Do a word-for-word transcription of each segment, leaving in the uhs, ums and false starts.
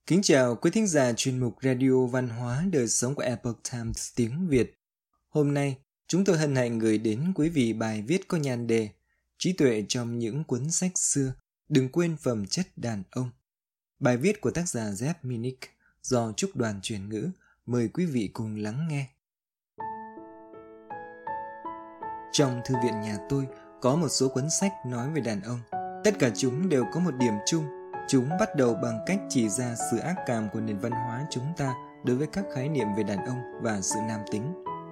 Kính chào quý thính giả chuyên mục Radio Văn hóa Đời sống của Epoch Times tiếng Việt. Hôm nay, chúng tôi hân hạnh gửi đến quý vị bài viết có nhan đề Trí tuệ trong những cuốn sách xưa, đừng quên phẩm chất đàn ông. Bài viết của tác giả Jeff Minnick do Trúc Đoàn chuyển ngữ. Mời quý vị cùng lắng nghe. Trong thư viện nhà tôi có một số cuốn sách nói về đàn ông. Tất cả chúng đều có một điểm chung. Chúng bắt đầu bằng cách chỉ ra sự ác cảm của nền văn hóa chúng ta đối với các khái niệm về đàn ông và sự nam tính.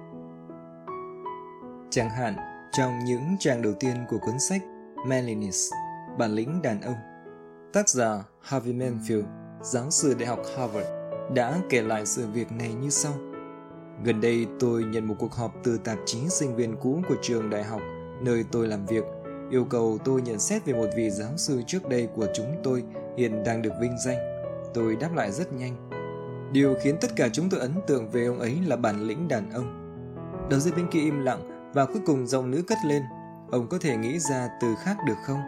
Chẳng hạn, trong những trang đầu tiên của cuốn sách Manliness, bản lĩnh đàn ông, tác giả Harvey Manfield, giáo sư Đại học Harvard, đã kể lại sự việc này như sau. Gần đây tôi nhận một cuộc họp từ tạp chí sinh viên cũ của trường đại học nơi tôi làm việc, yêu cầu tôi nhận xét về một vị giáo sư trước đây của chúng tôi hiện đang được vinh danh. Tôi đáp lại rất nhanh. Điều khiến tất cả chúng tôi ấn tượng về ông ấy là bản lĩnh đàn ông. Đầu dây bên kia im lặng và cuối cùng giọng nữ cất lên. Ông có thể nghĩ ra từ khác được không?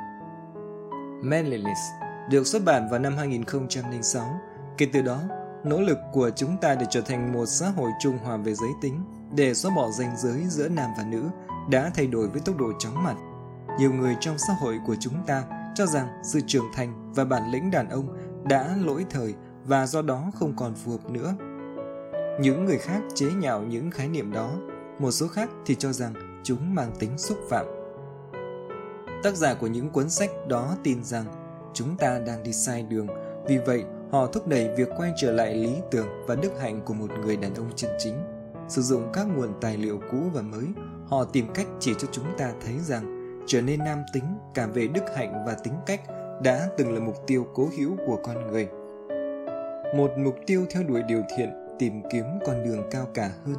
Manliness được xuất bản vào năm hai nghìn không trăm lẻ sáu. Kể từ đó, nỗ lực của chúng ta để trở thành một xã hội trung hòa về giới tính, để xóa bỏ ranh giới giữa nam và nữ, đã thay đổi với tốc độ chóng mặt. Nhiều người trong xã hội của chúng ta cho rằng sự trưởng thành và bản lĩnh đàn ông đã lỗi thời và do đó không còn phù hợp nữa. Những người khác chế nhạo những khái niệm đó, một số khác thì cho rằng chúng mang tính xúc phạm. Tác giả của những cuốn sách đó tin rằng chúng ta đang đi sai đường, vì vậy họ thúc đẩy việc quay trở lại lý tưởng và đức hạnh của một người đàn ông chân chính. Sử dụng các nguồn tài liệu cũ và mới, họ tìm cách chỉ cho chúng ta thấy rằng trở nên nam tính cả về đức hạnh và tính cách đã từng là mục tiêu cố hữu của con người. Một mục tiêu theo đuổi điều thiện, tìm kiếm con đường cao cả hơn.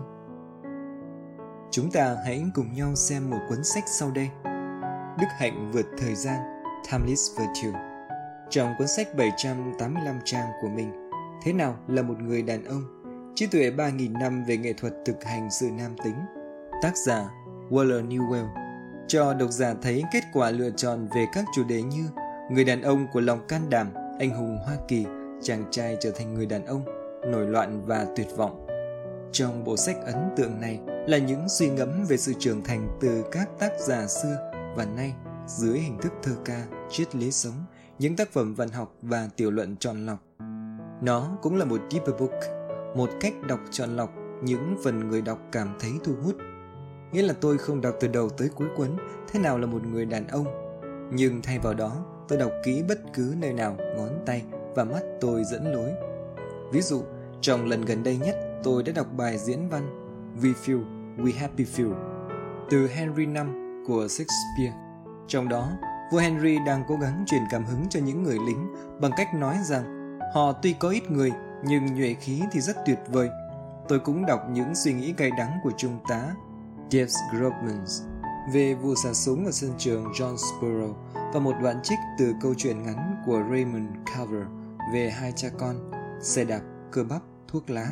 Chúng ta hãy cùng nhau xem một cuốn sách sau đây. Đức hạnh vượt thời gian, Timeless Virtue. Trong cuốn sách bảy trăm tám mươi lăm trang của mình, Thế nào là một người đàn ông? Trí tuệ ba nghìn năm về nghệ thuật thực hành sự nam tính. Tác giả Waller Newell cho độc giả thấy kết quả lựa chọn về các chủ đề như người đàn ông của lòng can đảm, anh hùng Hoa Kỳ, chàng trai trở thành người đàn ông, nổi loạn và tuyệt vọng. Trong bộ sách ấn tượng này là những suy ngẫm về sự trưởng thành từ các tác giả xưa và nay dưới hình thức thơ ca, triết lý sống, những tác phẩm văn học và tiểu luận chọn lọc. Nó cũng là một deeper book, một cách đọc chọn lọc những phần người đọc cảm thấy thu hút. Nghĩa là tôi không đọc từ đầu tới cuối cuốn Thế nào là một người đàn ông, nhưng thay vào đó tôi đọc kỹ bất cứ nơi nào ngón tay và mắt tôi dẫn lối. Ví dụ, trong lần gần đây nhất tôi đã đọc bài diễn văn We Feel, We Happy Feel từ Henry năm của Shakespeare. Trong đó, vua Henry đang cố gắng truyền cảm hứng cho những người lính bằng cách nói rằng họ tuy có ít người nhưng nhuệ khí thì rất tuyệt vời. Tôi cũng đọc những suy nghĩ cay đắng của trung tá James Grobman về vụ xả súng ở sân trường Jonesboro và một đoạn trích từ câu chuyện ngắn của Raymond Carver về hai cha con, xe đạp, cơ bắp, thuốc lá.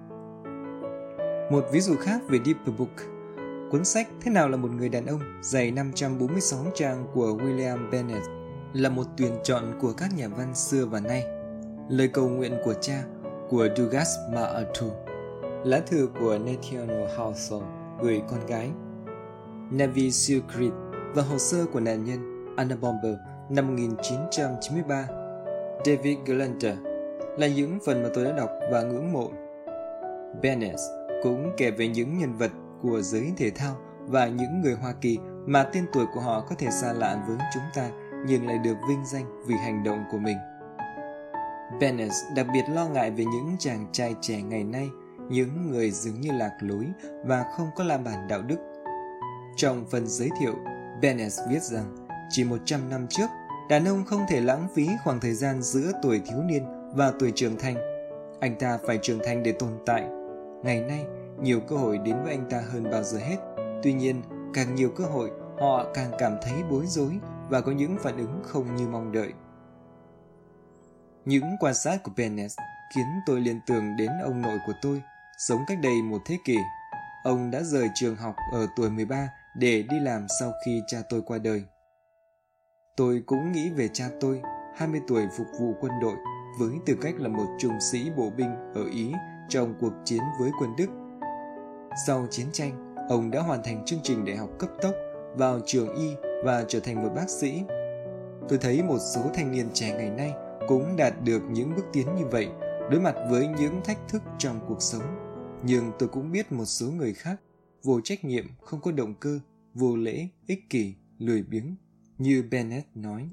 Một ví dụ khác về Deeper Book, cuốn sách Thế nào là một người đàn ông dày năm trăm bốn mươi sáu trang của William Bennett là một tuyển chọn của các nhà văn xưa và nay. Lời cầu nguyện của cha của Douglas MacArthur, lá thư của Nathaniel Hawthorne gửi con gái, Navy SEAL Creed và hồ sơ của nạn nhân Anna Bomber năm một nghìn chín trăm chín mươi ba, David Glanter là những phần mà tôi đã đọc và ngưỡng mộ. Bennett cũng kể về những nhân vật của giới thể thao và những người Hoa Kỳ mà tên tuổi của họ có thể xa lạ với chúng ta nhưng lại được vinh danh vì hành động của mình. Bennett đặc biệt lo ngại về những chàng trai trẻ ngày nay, những người dường như lạc lối và không có la bàn đạo đức. Trong phần giới thiệu, Bennett viết rằng chỉ một trăm năm trước, đàn ông không thể lãng phí khoảng thời gian giữa tuổi thiếu niên và tuổi trưởng thành. Anh ta phải trưởng thành để tồn tại. Ngày nay, nhiều cơ hội đến với anh ta hơn bao giờ hết. Tuy nhiên, càng nhiều cơ hội, họ càng cảm thấy bối rối và có những phản ứng không như mong đợi. Những quan sát của Bennett khiến tôi liên tưởng đến ông nội của tôi, sống cách đây một thế kỷ. Ông đã rời trường học ở tuổi mười ba để đi làm sau khi cha tôi qua đời. Tôi cũng nghĩ về cha tôi, hai mươi tuổi phục vụ quân đội, với tư cách là một trung sĩ bộ binh ở Ý trong cuộc chiến với quân Đức. Sau chiến tranh, ông đã hoàn thành chương trình đại học cấp tốc, vào trường y và trở thành một bác sĩ. Tôi thấy một số thanh niên trẻ ngày nay cũng đạt được những bước tiến như vậy, đối mặt với những thách thức trong cuộc sống. Nhưng tôi cũng biết một số người khác vô trách nhiệm, không có động cơ, vô lễ, ích kỷ, lười biếng, như Bennett nói.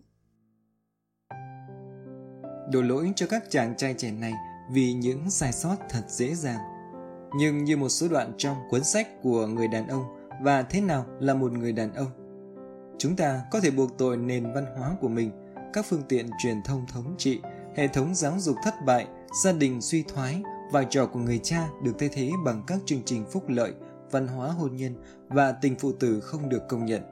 Đổ lỗi cho các chàng trai trẻ này vì những sai sót thật dễ dàng. Nhưng như một số đoạn trong cuốn sách của người đàn ông và thế nào là một người đàn ông, chúng ta có thể buộc tội nền văn hóa của mình, các phương tiện truyền thông thống trị, hệ thống giáo dục thất bại, gia đình suy thoái, vai trò của người cha được thay thế bằng các chương trình phúc lợi, văn hóa hôn nhân và tình phụ tử không được công nhận.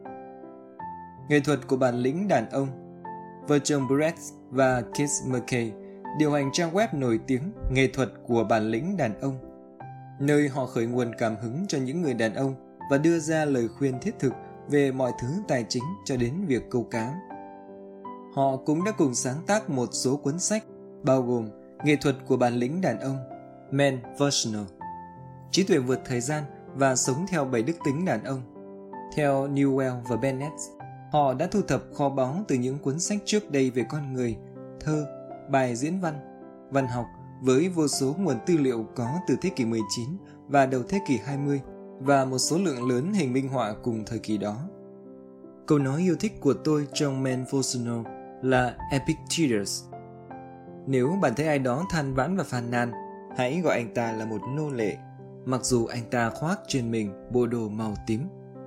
Nghệ thuật của bản lĩnh đàn ông. Vợ chồng Brett và Keith McKay điều hành trang web nổi tiếng Nghệ thuật của bản lĩnh đàn ông, nơi họ khởi nguồn cảm hứng cho những người đàn ông và đưa ra lời khuyên thiết thực về mọi thứ tài chính cho đến việc câu cá. Họ cũng đã cùng sáng tác một số cuốn sách, bao gồm Nghệ thuật của bản lĩnh đàn ông, Man Versional, Trí tuệ vượt thời gian và sống theo bảy đức tính đàn ông. Theo Newell và Bennett, họ đã thu thập kho báu từ những cuốn sách trước đây về con người, thơ, bài diễn văn, văn học với vô số nguồn tư liệu có từ thế kỷ mười chín và đầu thế kỷ hai mươi và một số lượng lớn hình minh họa cùng thời kỳ đó. Câu nói yêu thích của tôi trong Man Versional là Epictetus. Nếu bạn thấy ai đó than vãn và phàn nàn, hãy gọi anh ta là một nô lệ, mặc dù anh ta khoác trên mình bộ đồ màu tím.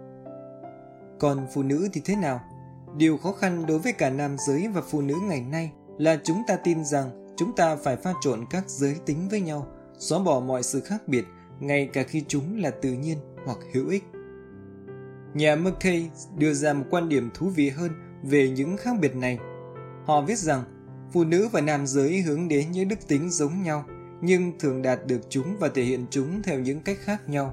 Còn phụ nữ thì thế nào? Điều khó khăn đối với cả nam giới và phụ nữ ngày nay là chúng ta tin rằng chúng ta phải pha trộn các giới tính với nhau, xóa bỏ mọi sự khác biệt, ngay cả khi chúng là tự nhiên hoặc hữu ích. Nhà McKay đưa ra một quan điểm thú vị hơn về những khác biệt này. Họ viết rằng phụ nữ và nam giới hướng đến những đức tính giống nhau, nhưng thường đạt được chúng và thể hiện chúng theo những cách khác nhau.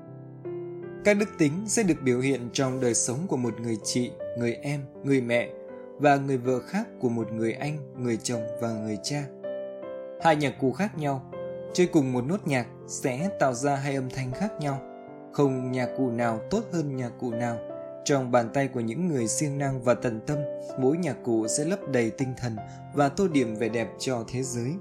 Các đức tính sẽ được biểu hiện trong đời sống của một người chị, người em, người mẹ và người vợ khác của một người anh, người chồng và người cha. Hai nhạc cụ khác nhau, chơi cùng một nốt nhạc sẽ tạo ra hai âm thanh khác nhau. Không nhạc cụ nào tốt hơn nhạc cụ nào. Trong bàn tay của những người siêng năng và tận tâm, mỗi nhạc cụ sẽ lấp đầy tinh thần và tô điểm vẻ đẹp cho thế giới.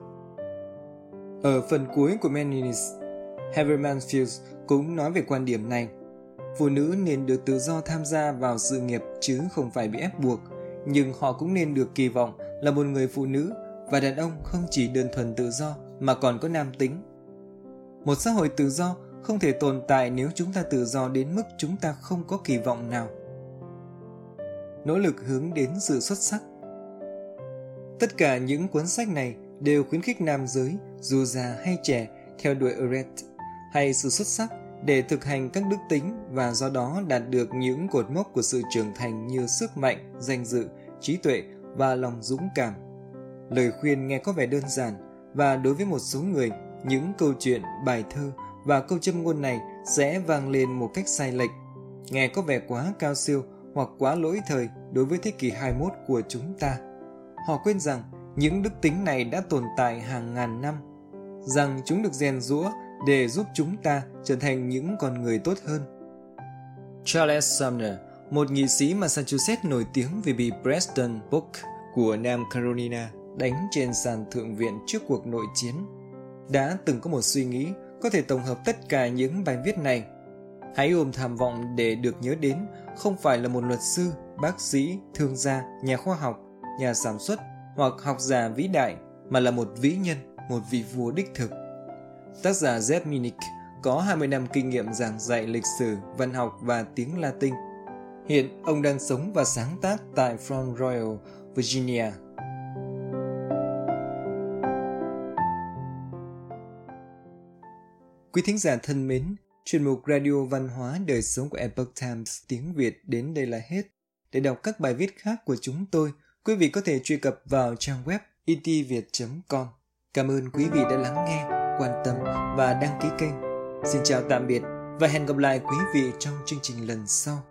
Ở phần cuối của Meninist, Heather Mansfield cũng nói về quan điểm này. Phụ nữ nên được tự do tham gia vào sự nghiệp chứ không phải bị ép buộc, nhưng họ cũng nên được kỳ vọng là một người phụ nữ, và đàn ông không chỉ đơn thuần tự do mà còn có nam tính. Một xã hội tự do không thể tồn tại nếu chúng ta tự do đến mức chúng ta không có kỳ vọng nào. Nỗ lực hướng đến sự xuất sắc. Tất cả những cuốn sách này đều khuyến khích nam giới, dù già hay trẻ, theo đuổi Eret hay sự xuất sắc để thực hành các đức tính và do đó đạt được những cột mốc của sự trưởng thành như sức mạnh, danh dự, trí tuệ và lòng dũng cảm. Lời khuyên nghe có vẻ đơn giản, và đối với một số người, những câu chuyện, bài thơ và câu châm ngôn này sẽ vang lên một cách sai lệch, nghe có vẻ quá cao siêu hoặc quá lỗi thời đối với thế kỷ hai mươi mốt của chúng ta. Họ quên rằng những đức tính này đã tồn tại hàng ngàn năm, rằng chúng được rèn giũa để giúp chúng ta trở thành những con người tốt hơn. Charles Sumner, một nghị sĩ Massachusetts nổi tiếng vì bị Preston Polk của Nam Carolina đánh trên sàn thượng viện trước cuộc nội chiến, đã từng có một suy nghĩ có thể tổng hợp tất cả những bài viết này. Hãy ôm tham vọng để được nhớ đến không phải là một luật sư, bác sĩ, thương gia, nhà khoa học, nhà sản xuất hoặc học giả vĩ đại, mà là một vĩ nhân, một vị vua đích thực. Tác giả Jeff Minnick có hai mươi năm kinh nghiệm giảng dạy lịch sử, văn học và tiếng Latin. Hiện ông đang sống và sáng tác tại Front Royal, Virginia. Quý thính giả thân mến, chuyên mục Radio Văn hóa Đời sống của Epoch Times tiếng Việt đến đây là hết. Để đọc các bài viết khác của chúng tôi, quý vị có thể truy cập vào trang web e t viet chấm com. Cảm ơn quý vị đã lắng nghe, quan tâm và đăng ký kênh. Xin chào tạm biệt và hẹn gặp lại quý vị trong chương trình lần sau.